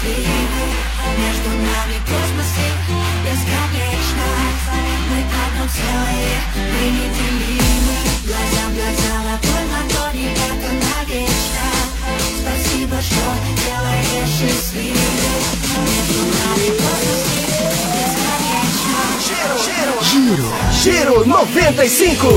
счастливы. Между нами космосы бесконечно. Мы одно целое, мы неделимы. Глаза в глаза, ладонь в ладони, это навечно. Спасибо, что делаешь счастливым. Между нами космосы бесконечно. Giro 95.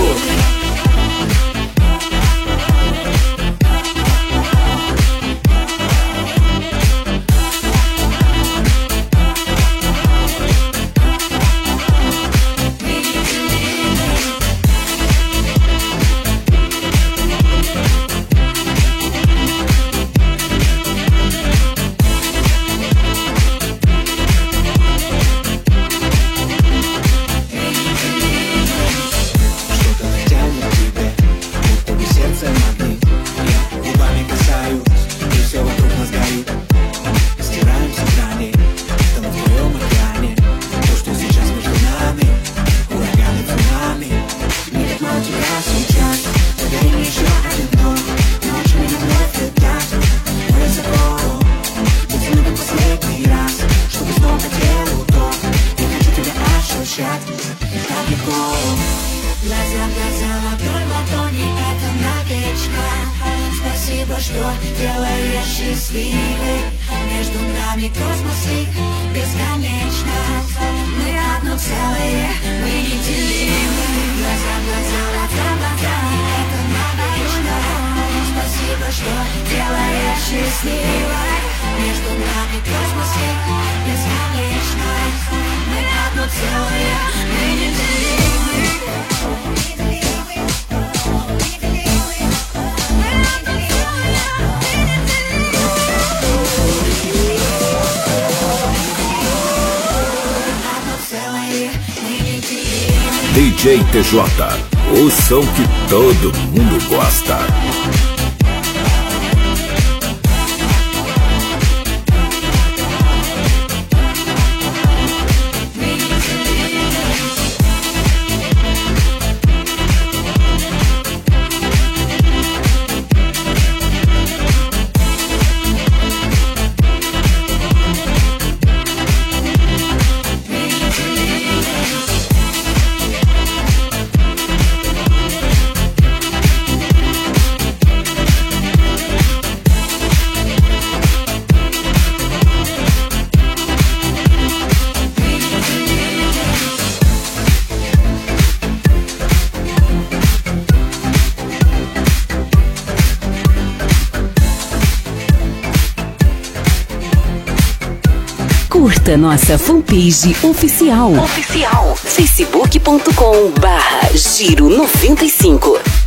Глаза в глаза, ладонь в ладони, это навечно. Спасибо, что делаешь счастливой. Между нами космосы бесконечно. Мы одно целое, мы неделимы. Глаза в глаза, ладонь в ладони, это навечно. Спасибо, что делаешь счастливой. Между нами космосы бесконечно. Мы одно целое, мы неделимы. DJ TJ, o som que todo mundo gosta. Curta nossa fanpage oficial. Facebook.com/Giro 95.